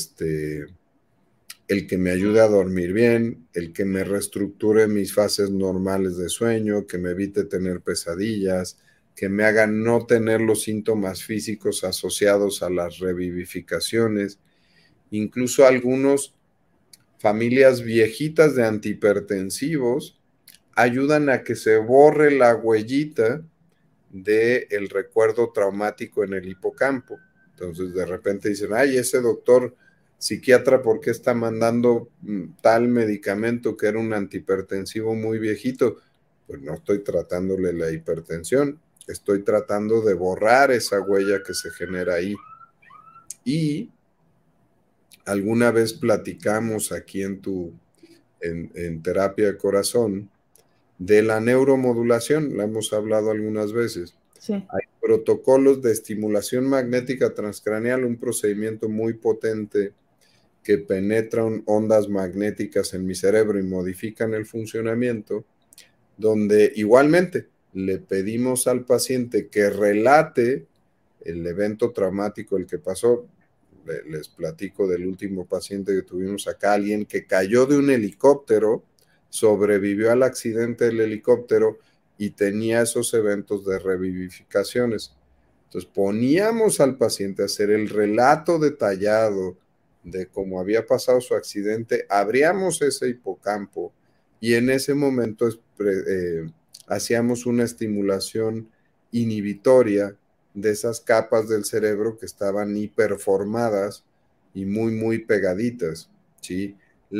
el que me ayude a dormir bien, el que me reestructure mis fases normales de sueño, que me evite tener pesadillas, que me haga no tener los síntomas físicos asociados a las revivificaciones, incluso algunos familias viejitas de antihipertensivos ayudan a que se borre la huellita del recuerdo traumático en el hipocampo. Entonces de repente dicen, ay, ese doctor psiquiatra, ¿por qué está mandando tal medicamento que era un antihipertensivo muy viejito? Pues no estoy tratándole la hipertensión, estoy tratando de borrar esa huella que se genera ahí. Y alguna vez platicamos aquí en terapia de corazón de la neuromodulación, la hemos hablado algunas veces. Sí. Hay protocolos de estimulación magnética transcraneal, un procedimiento muy potente que penetran ondas magnéticas en mi cerebro y modifican el funcionamiento, donde igualmente le pedimos al paciente que relate el evento traumático, el que pasó. Les platico del último paciente que tuvimos acá, alguien que cayó de un helicóptero, sobrevivió al accidente del helicóptero y tenía esos eventos de revivificaciones. Entonces poníamos al paciente a hacer el relato detallado de cómo había pasado su accidente, abríamos ese hipocampo y en ese momento hacíamos una estimulación inhibitoria de esas capas del cerebro que estaban hiperformadas y muy, muy pegaditas, ¿sí?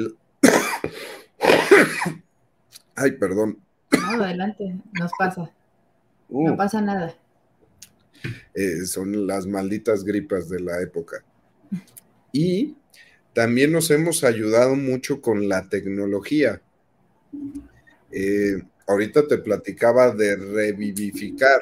Ay, perdón. No, adelante, nos pasa. No pasa nada. Son las malditas gripas de la época. Y también nos hemos ayudado mucho con la tecnología. Ahorita te platicaba de revivificar.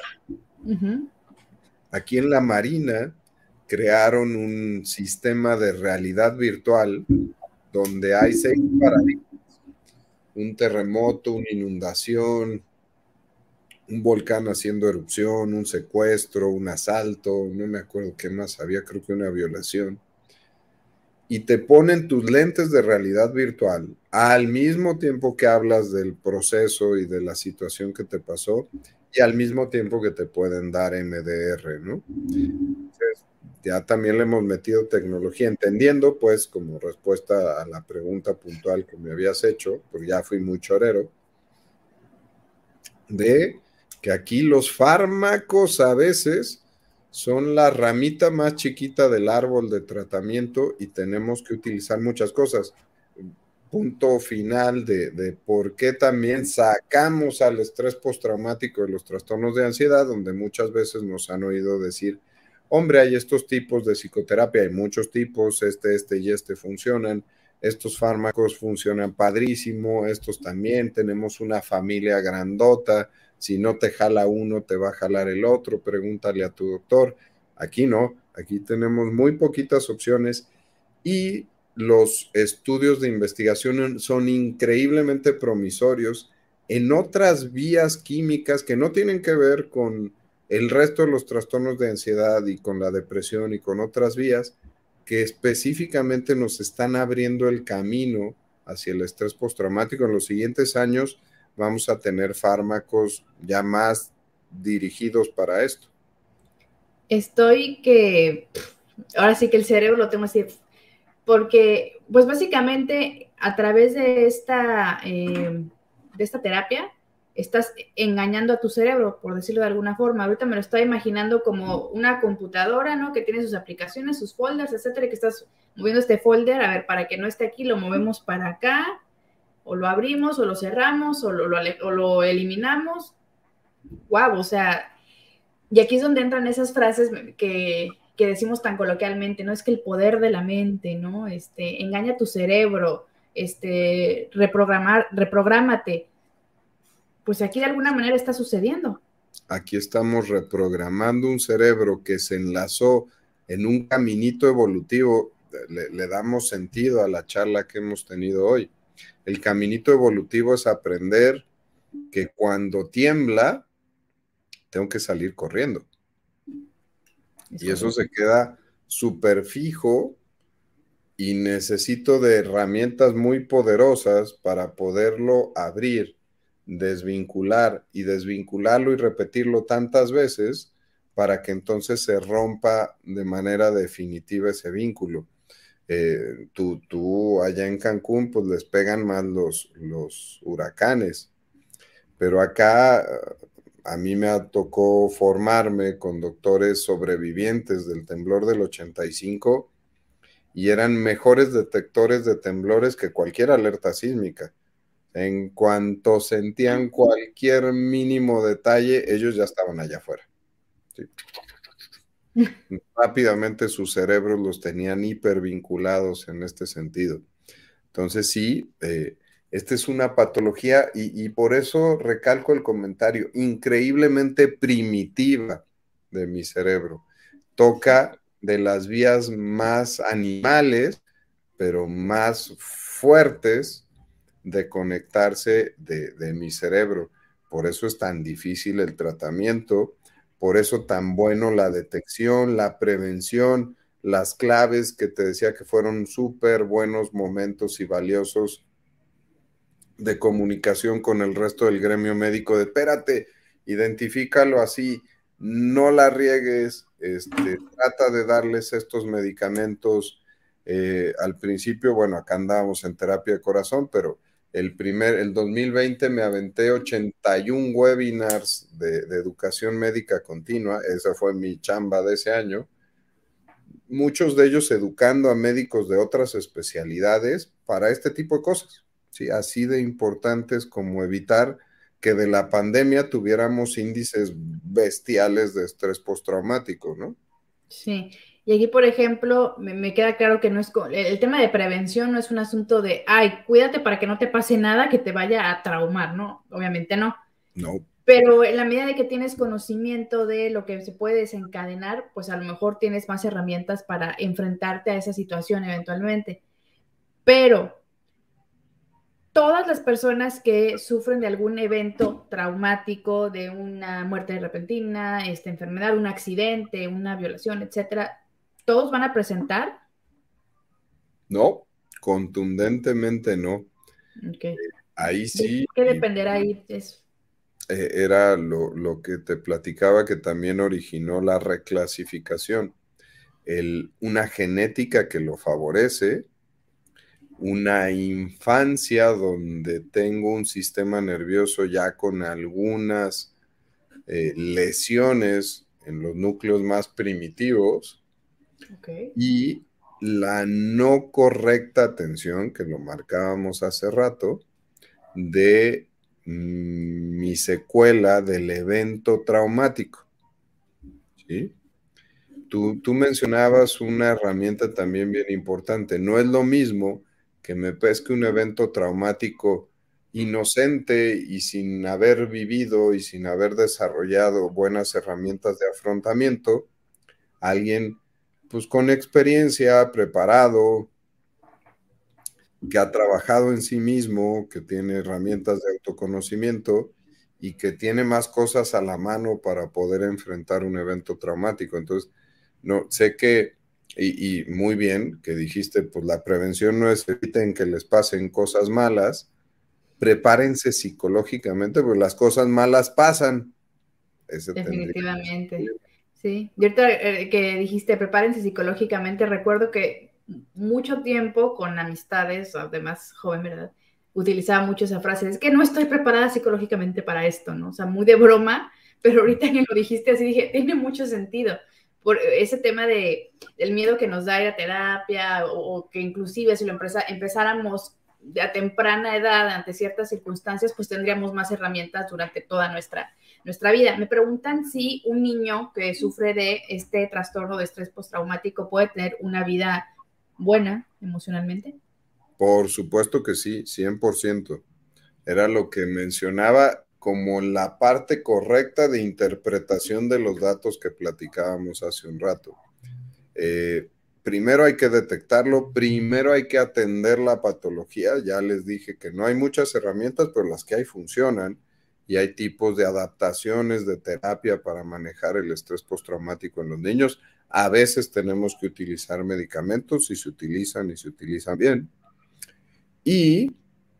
Aquí en la Marina crearon un sistema de realidad virtual donde hay 6 paradigmas: un terremoto, una inundación, un volcán haciendo erupción, un secuestro, un asalto, no me acuerdo qué más había, creo que una violación. Y te ponen tus lentes de realidad virtual al mismo tiempo que hablas del proceso y de la situación que te pasó y al mismo tiempo que te pueden dar MDR, ¿no? Entonces, ya también le hemos metido tecnología, entendiendo, pues, como respuesta a la pregunta puntual que me habías hecho, porque ya fui muy chorero, de que aquí los fármacos a veces son la ramita más chiquita del árbol de tratamiento y tenemos que utilizar muchas cosas. Punto final de por qué también sacamos al estrés postraumático de los trastornos de ansiedad, donde muchas veces nos han oído decir, hombre, hay estos tipos de psicoterapia, hay muchos tipos, este y este funcionan, estos fármacos funcionan padrísimo, estos también, tenemos una familia grandota, si no te jala uno, te va a jalar el otro, pregúntale a tu doctor. Aquí no, aquí tenemos muy poquitas opciones y los estudios de investigación son increíblemente promisorios en otras vías químicas que no tienen que ver con el resto de los trastornos de ansiedad y con la depresión y con otras vías que específicamente nos están abriendo el camino hacia el estrés postraumático. En los siguientes años vamos a tener fármacos ya más dirigidos para esto. Estoy que, ahora sí que el cerebro lo tengo así, porque pues básicamente a través de esta terapia estás engañando a tu cerebro, por decirlo de alguna forma. Ahorita me lo estoy imaginando como una computadora, ¿no? Que tiene sus aplicaciones, sus folders, etcétera, y que estás moviendo este folder, a ver, para que no esté aquí, lo movemos para acá, o lo abrimos, o lo cerramos, o lo eliminamos. Guau, o sea, y aquí es donde entran esas frases que decimos tan coloquialmente, ¿no? Es que el poder de la mente, ¿no? Engaña tu cerebro, reprográmate. Pues aquí de alguna manera está sucediendo. Aquí estamos reprogramando un cerebro que se enlazó en un caminito evolutivo. Le damos sentido a la charla que hemos tenido hoy. El caminito evolutivo es aprender que cuando tiembla, tengo que salir corriendo. Y eso se queda súper fijo y necesito de herramientas muy poderosas para poderlo abrir, desvincular y desvincularlo y repetirlo tantas veces para que entonces se rompa de manera definitiva ese vínculo. Tú allá en Cancún pues les pegan más los huracanes, pero acá a mí me tocó formarme con doctores sobrevivientes del temblor del 85 y eran mejores detectores de temblores que cualquier alerta sísmica. En cuanto sentían cualquier mínimo detalle, ellos ya estaban allá afuera. ¿Sí? Rápidamente sus cerebros los tenían hipervinculados en este sentido. Entonces sí, esta es una patología y por eso recalco el comentario, increíblemente primitiva de mi cerebro. Toca de las vías más animales, pero más fuertes de conectarse de mi cerebro. Por eso es tan difícil el tratamiento, por eso tan bueno la detección, la prevención, las claves que te decía que fueron súper buenos momentos y valiosos de comunicación con el resto del gremio médico, de espérate, identifícalo así, no la riegues, trata de darles estos medicamentos. Al principio, bueno, acá andábamos en terapia de corazón, pero el 2020 me aventé 81 webinars de educación médica continua, esa fue mi chamba de ese año, muchos de ellos educando a médicos de otras especialidades para este tipo de cosas, ¿sí? Así de importantes como evitar que de la pandemia tuviéramos índices bestiales de estrés postraumático, ¿no? Sí, y aquí, por ejemplo, me queda claro que no es el tema de prevención no es un asunto de, ay, cuídate para que no te pase nada que te vaya a traumar, ¿no? Obviamente no. No. Pero en la medida de que tienes conocimiento de lo que se puede desencadenar, pues a lo mejor tienes más herramientas para enfrentarte a esa situación eventualmente. Pero todas las personas que sufren de algún evento traumático, de una muerte repentina, esta enfermedad, un accidente, una violación, etcétera, todos van a presentar. No, contundentemente no. Okay. Ahí ¿De sí qué dependerá ahí eso? era lo que te platicaba que también originó la reclasificación. Una genética que lo favorece, una infancia donde tengo un sistema nervioso ya con algunas lesiones en los núcleos más primitivos Okay. y la no correcta atención, que lo marcábamos hace rato, de mi secuela del evento traumático. ¿Sí? Tú mencionabas una herramienta también bien importante. No es lo mismo que me pesque un evento traumático inocente y sin haber vivido y sin haber desarrollado buenas herramientas de afrontamiento, alguien pues con experiencia, preparado, que ha trabajado en sí mismo, que tiene herramientas de autoconocimiento y que tiene más cosas a la mano para poder enfrentar un evento traumático. Entonces, no sé que, y muy bien que dijiste, pues la prevención no es eviten que les pasen cosas malas, prepárense psicológicamente, pues las cosas malas pasan. Ese tendría que Definitivamente. ser. Sí. Y ahorita que dijiste, prepárense psicológicamente, recuerdo que mucho tiempo con amistades, además joven, ¿verdad? Utilizaba mucho esa frase, es que no estoy preparada psicológicamente para esto, ¿no? O sea, muy de broma, pero ahorita que lo dijiste así dije, tiene mucho sentido. Por ese tema del miedo que nos da ir a terapia o que inclusive si lo empezáramos a temprana edad ante ciertas circunstancias, pues tendríamos más herramientas durante toda nuestra vida. Me preguntan si un niño que sufre de este trastorno de estrés postraumático puede tener una vida buena emocionalmente. Por supuesto que sí, 100%. Era lo que mencionaba como la parte correcta de interpretación de los datos que platicábamos hace un rato. Primero hay que detectarlo, primero hay que atender la patología. Ya les dije que no hay muchas herramientas, pero las que hay funcionan y hay tipos de adaptaciones de terapia para manejar el estrés postraumático en los niños. A veces tenemos que utilizar medicamentos y se utilizan bien. Y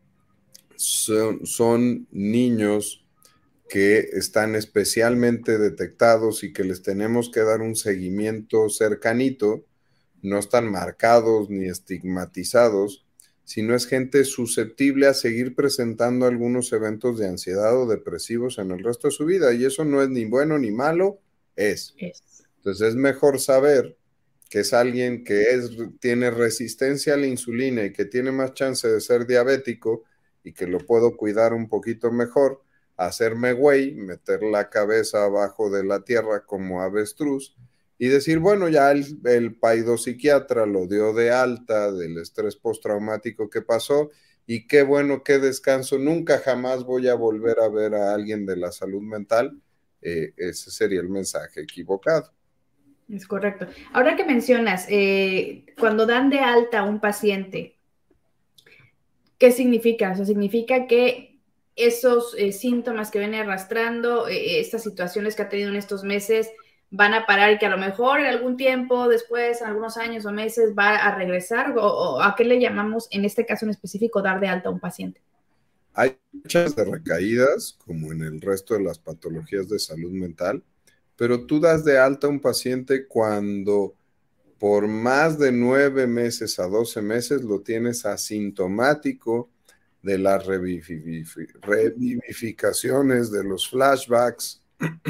son niños que están especialmente detectados y que les tenemos que dar un seguimiento cercanito, no están marcados ni estigmatizados, sino es gente susceptible a seguir presentando algunos eventos de ansiedad o depresivos en el resto de su vida, y eso no es ni bueno ni malo, es. Es. Entonces es mejor saber que es alguien que tiene resistencia a la insulina y que tiene más chance de ser diabético y que lo puedo cuidar un poquito mejor, hacerme güey, meter la cabeza abajo de la tierra como avestruz y decir, bueno, ya el paidopsiquiatra lo dio de alta del estrés postraumático que pasó y qué bueno, qué descanso, nunca jamás voy a volver a ver a alguien de la salud mental. Ese sería el mensaje equivocado. Es correcto. Ahora que mencionas, cuando dan de alta a un paciente, ¿qué significa? O sea, significa que esos síntomas que viene arrastrando, estas situaciones que ha tenido en estos meses, van a parar y que a lo mejor en algún tiempo, después, en algunos años o meses, va a regresar, o a qué le llamamos, en este caso en específico, dar de alta a un paciente. Hay muchas de recaídas, como en el resto de las patologías de salud mental, pero tú das de alta a un paciente cuando por más de 9 meses a 12 meses lo tienes asintomático de las revivificaciones, de los flashbacks,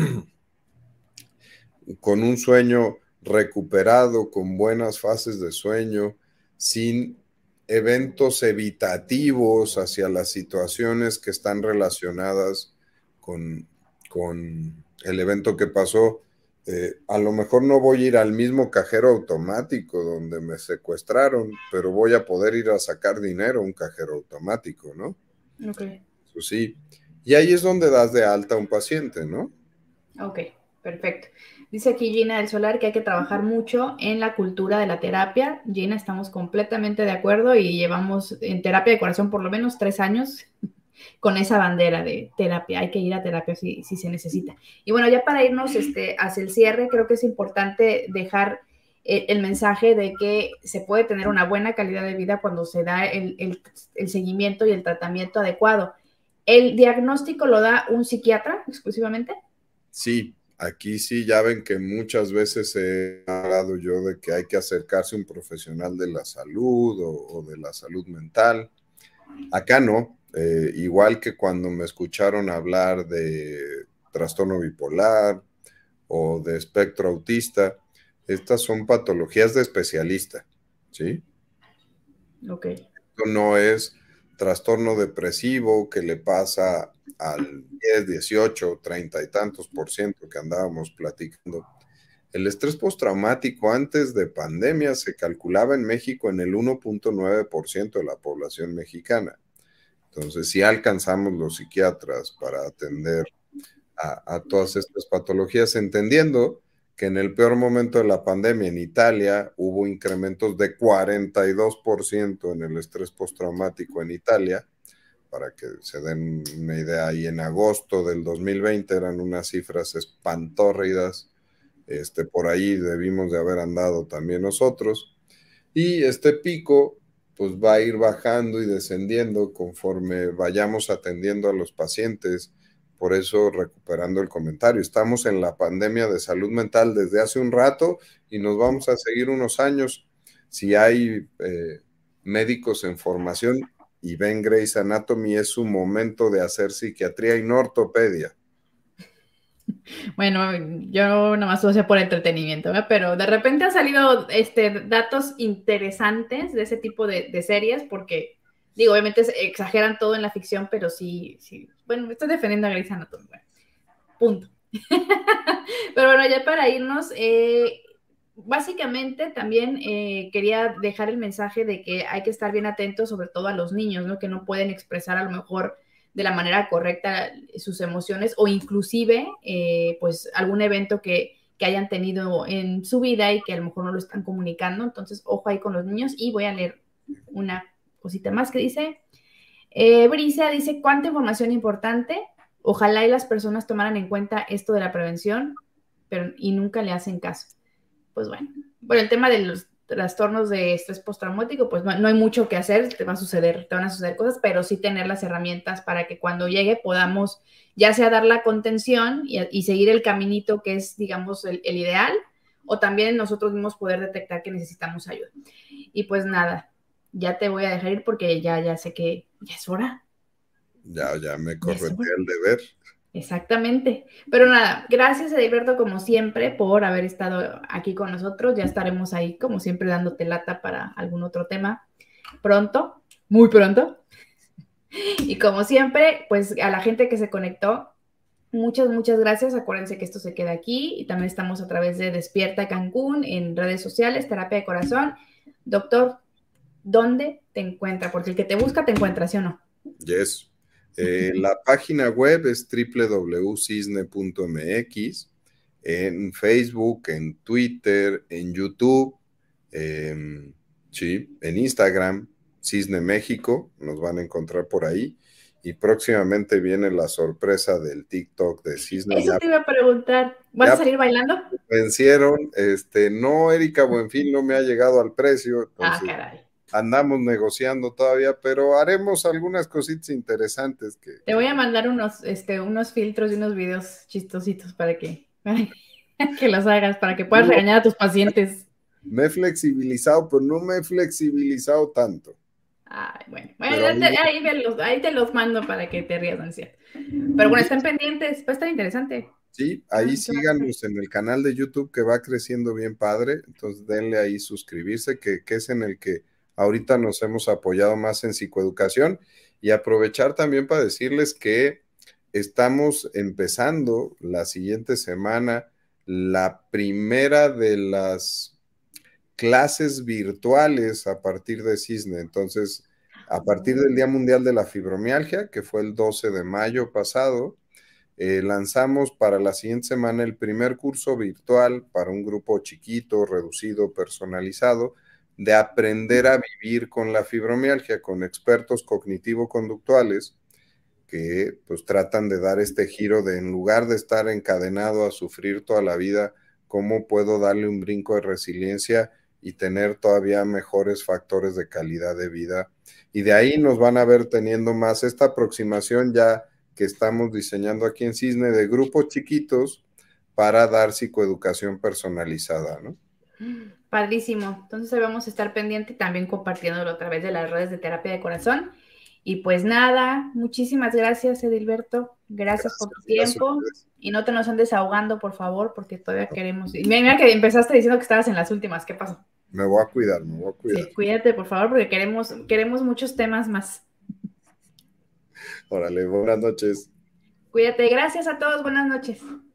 con un sueño recuperado, con buenas fases de sueño, sin eventos evitativos hacia las situaciones que están relacionadas con, con el evento que pasó. A lo mejor no voy a ir al mismo cajero automático donde me secuestraron, pero voy a poder ir a sacar dinero a un cajero automático, ¿no? Ok. Eso sí. Y ahí es donde das de alta a un paciente, ¿no? Ok, perfecto. Dice aquí Gina del Solar que hay que trabajar mucho en la cultura de la terapia. Gina, estamos completamente de acuerdo y llevamos en terapia de corazón por lo menos 3 años con esa bandera de terapia. Hay que ir a terapia si se necesita. Y bueno, ya para irnos hacia el cierre, creo que es importante dejar el mensaje de que se puede tener una buena calidad de vida cuando se da el seguimiento y el tratamiento adecuado. ¿El diagnóstico lo da un psiquiatra exclusivamente? Sí, aquí sí, ya ven que muchas veces he hablado yo de que hay que acercarse a un profesional de la salud o de la salud mental. Acá no, igual que cuando me escucharon hablar de trastorno bipolar o de espectro autista, estas son patologías de especialista, ¿sí? Ok. Esto no es trastorno depresivo que le pasa al 10, 18, 30 y tantos por ciento que andábamos platicando. El estrés postraumático antes de pandemia se calculaba en México en el 1.9% de la población mexicana. Entonces, si alcanzamos los psiquiatras para atender a todas estas patologías, entendiendo que en el peor momento de la pandemia en Italia hubo incrementos de 42% en el estrés postraumático en Italia, para que se den una idea, y en agosto del 2020 eran unas cifras espantórridas. Por ahí debimos de haber andado también nosotros. Y este pico pues va a ir bajando y descendiendo conforme vayamos atendiendo a los pacientes. Por eso, recuperando el comentario, estamos en la pandemia de salud mental desde hace un rato y nos vamos a seguir unos años. Si hay médicos en formación y ven Grey's Anatomy, es su momento de hacer psiquiatría y no ortopedia. Bueno, yo nomás lo hacía por entretenimiento, ¿verdad? Pero de repente han salido datos interesantes de ese tipo de series, porque, digo, obviamente exageran todo en la ficción, pero sí, bueno, estoy defendiendo a Grey's Anatomy, bueno, punto. Pero bueno, ya para irnos, básicamente también quería dejar el mensaje de que hay que estar bien atentos, sobre todo a los niños, ¿no? Que no pueden expresar a lo mejor de la manera correcta sus emociones, o inclusive pues algún evento que hayan tenido en su vida y que a lo mejor no lo están comunicando. Entonces, ojo ahí con los niños. Y voy a leer una cosita más que dice, Brisa dice, ¿cuánta información importante? Ojalá y las personas tomaran en cuenta esto de la prevención, y nunca le hacen caso. Pues bueno, el tema de los trastornos de estrés postraumático, pues no hay mucho que hacer, te van a suceder cosas, pero sí tener las herramientas para que cuando llegue podamos ya sea dar la contención y seguir el caminito que es, digamos, el ideal, o también nosotros mismos poder detectar que necesitamos ayuda. Y pues nada, ya te voy a dejar ir porque ya sé que ya es hora. Ya me correspondía el deber. Exactamente. Pero nada, gracias Edilberto como siempre por haber estado aquí con nosotros. Ya estaremos ahí como siempre dándote lata para algún otro tema pronto, muy pronto. Y como siempre, pues a la gente que se conectó, muchas gracias. Acuérdense que esto se queda aquí y también estamos a través de Despierta Cancún en redes sociales, Terapia de Corazón. Doctor, ¿dónde te encuentra? Porque el que te busca te encuentra, ¿sí o no? Yes. La página web es www.cisne.mx, en Facebook, en Twitter, en YouTube, sí, en Instagram, Cisne México, nos van a encontrar por ahí. Y próximamente viene la sorpresa del TikTok de Cisne. Eso te iba a preguntar. ¿Vas a salir bailando? Vencieron, no, Erika Buenfil no me ha llegado al precio, entonces caray. Andamos negociando todavía, pero haremos algunas cositas interesantes Te voy a mandar unos filtros y unos videos chistositos para que los hagas, para que puedas regañar a tus pacientes. Me he flexibilizado, pero no me he flexibilizado tanto. Ay, bueno, ahí te los mando para que te rías, ¿no? Pero bueno, estén pendientes, va a estar interesante. Sí, ahí síganos en el canal de YouTube que va creciendo bien padre, entonces denle ahí suscribirse, que es en el que ahorita nos hemos apoyado más en psicoeducación, y aprovechar también para decirles que estamos empezando la siguiente semana la primera de las clases virtuales a partir de Cisne. Entonces, a partir del Día Mundial de la Fibromialgia, que fue el 12 de mayo pasado, lanzamos para la siguiente semana el primer curso virtual para un grupo chiquito, reducido, personalizado, de aprender a vivir con la fibromialgia, con expertos cognitivo-conductuales que pues tratan de dar este giro de, en lugar de estar encadenado a sufrir toda la vida, cómo puedo darle un brinco de resiliencia y tener todavía mejores factores de calidad de vida. Y de ahí nos van a ver teniendo más esta aproximación ya que estamos diseñando aquí en Cisne, de grupos chiquitos para dar psicoeducación personalizada, ¿no? Padrísimo. Entonces ahí vamos a estar pendiente y también compartiéndolo a través de las redes de Terapia de Corazón. Y pues nada, muchísimas gracias, Edilberto. Gracias por tu tiempo. Y no te nos andes ahogando, por favor, porque todavía queremos. Y mira que empezaste diciendo que estabas en las últimas. ¿Qué pasó? Me voy a cuidar. Sí, cuídate, por favor, porque queremos muchos temas más. Órale, buenas noches. Cuídate. Gracias a todos. Buenas noches.